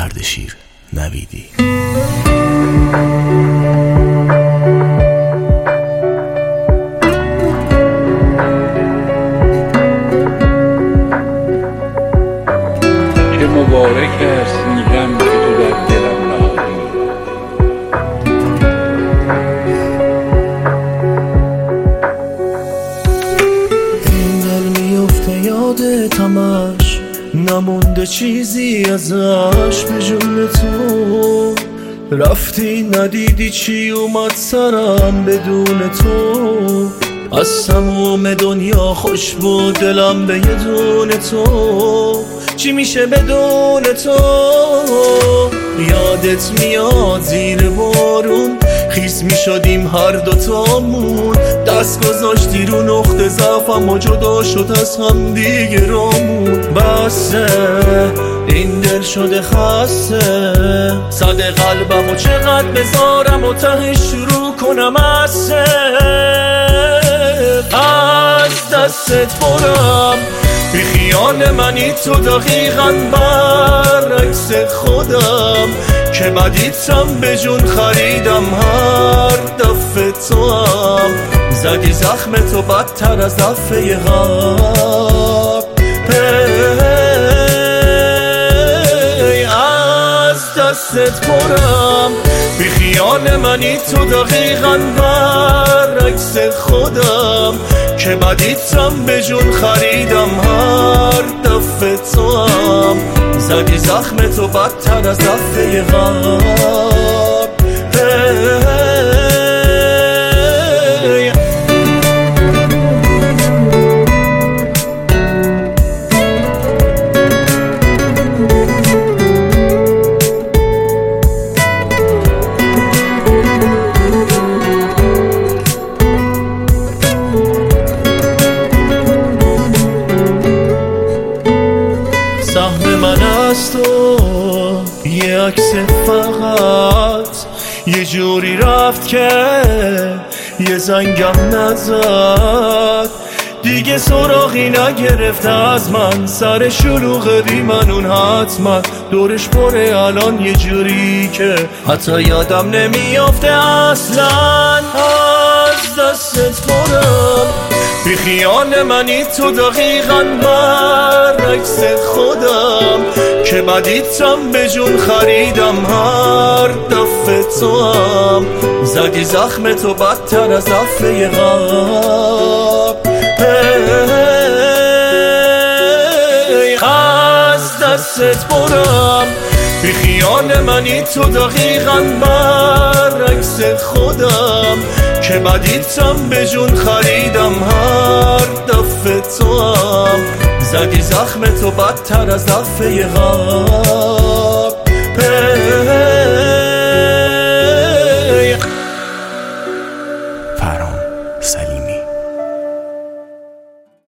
اردشیر نویدی. چه مبارک است این غم که تو در دلم نهادی. این دل میفته یادت همش، نمونده چیزی ازش به جون تو. رفتی ندیدی چی اومد سرم بدون تو. از تموم دنیا خوش بود دلم به یه دونه تو. چی میشه بدون تو؟ یادت میاد زیر بارون خیس میشدیم هر دوتامون. دست گذاشتی رو نقطه ضعفم و جدا شد از هم دیگه رامون. بسه این دل شده خسته، صد قلبم و چقدر بذارم و تهش شروع کنم از دستت برم. بی خیال منی تو دقیقاً برعکس خودم، که بدیتم به جون خریدم هر دفعه تو هم. زدی زخم تو بدتر از دفعه قبل. از دستت برم. بی خیال منی تو دقیقاً برعکس خودم، که بدیتم به جون خریدم هر دفعه تو هم. زدی زخم تو بدتر از دفعه قبل. سهم من از تو یه عکس فقط، یه جوری رفت که یه زنگم نزد. دیگه سراغی نگرفت از من، سر شلوغ ریمنون حتما دورش پره الان یه جوری که حتی یادم نمیافته اصلا. از دستت برم. بی خیال منی تو دقیقاً برعکس خودم، که بدیتم به جون خریدم هر دفعه تو هم. زدی زخم تو بدتر از دفعه قبل. از دستت برم. بی خیال منی تو دقیقاً برعکس خودم، که بدیتم به جون خریدم هر دفعه تو هم. زدی زخم تو بدتر از دفعه قبل.